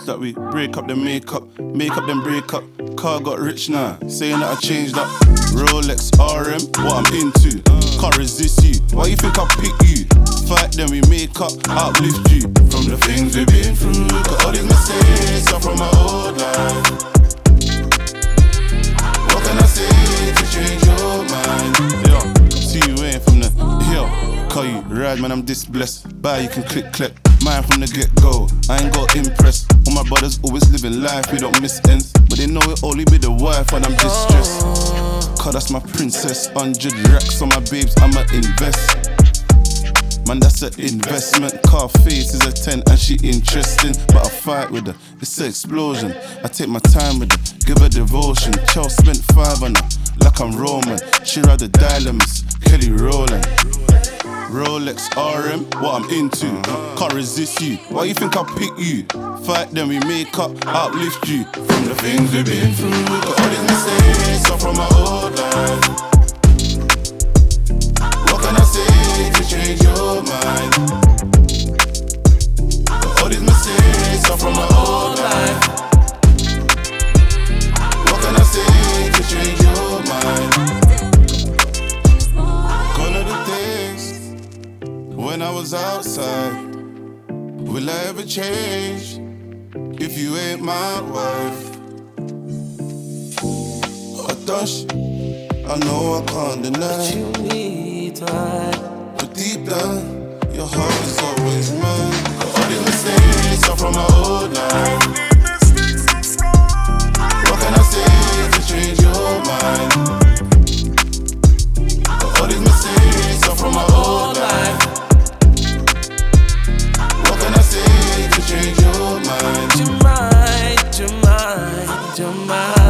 that we break up, then make up then break up. Car got rich now, saying that I changed up. Rolex, RM, what I'm into. Can't resist you, why you think I'll pick you? Fight then we make up, uplift you. From the things we've been through, got all these mistakes are from my old life. What can I say to change your mind? Yo, see you ain't from the hill. Call you ride, man, I'm this blessed. Buy, you can click. Mine from the get-go, I ain't got impressed. All my brothers always living life, we don't miss ends. But they know it only be the wife when I'm distressed. Cause that's my princess, 100 racks on my babes, I'ma invest. Man, that's an investment. Car face is a 10 and she interesting. But I fight with her, it's an explosion. I take my time with her, give her devotion. Chow spent 5 on her, like I'm Roman. She ride the diamonds, Kelly Rowland. Rolex, RM, what I'm into. Can't resist you, why you think I'll pick you? Fight then we make up, uplift you. From the things we've been through, got all these mistakes are from my old life. What can I say to change your mind? Got all these mistakes are from my old life. What can I say to change your mind? Gone are the days when I was outside. Will I ever change if you ain't my wife? Hush, I know I can't deny you need time. But deep down, your heart is always mine. All these mistakes are from my old life. What can I say to change your mind? All these mistakes are from my old life. What can I say to change your mind? Your mind, your mind, your mind.